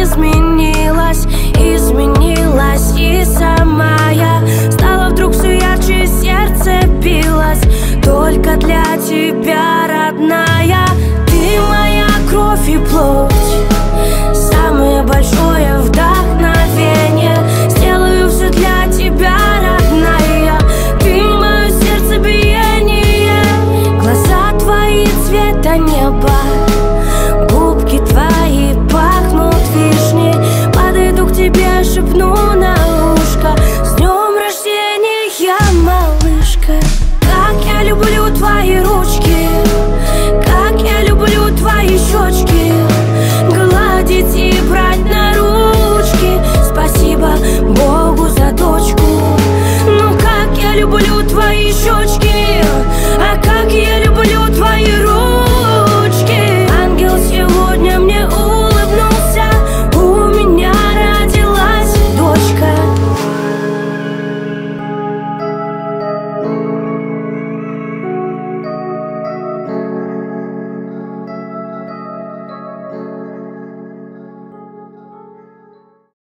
изменилась, изменилась. И сама я стала вдруг все ярче, сердце билось только для тебя, родная. Ты моя кровь и плоть, самое большое вдохновение. Сделаю все для тебя, родная. Ты мое сердцебиение. Глаза твои цвета неба, губки твои пахнут вишней. Подойду к тебе, шепну на ушко: с днем рождения, малышка. Как я люблю твои ручки, как я люблю твои щечки, гладить и брать на ручки. Спасибо Богу за дочку. Ну как я люблю твои щечки.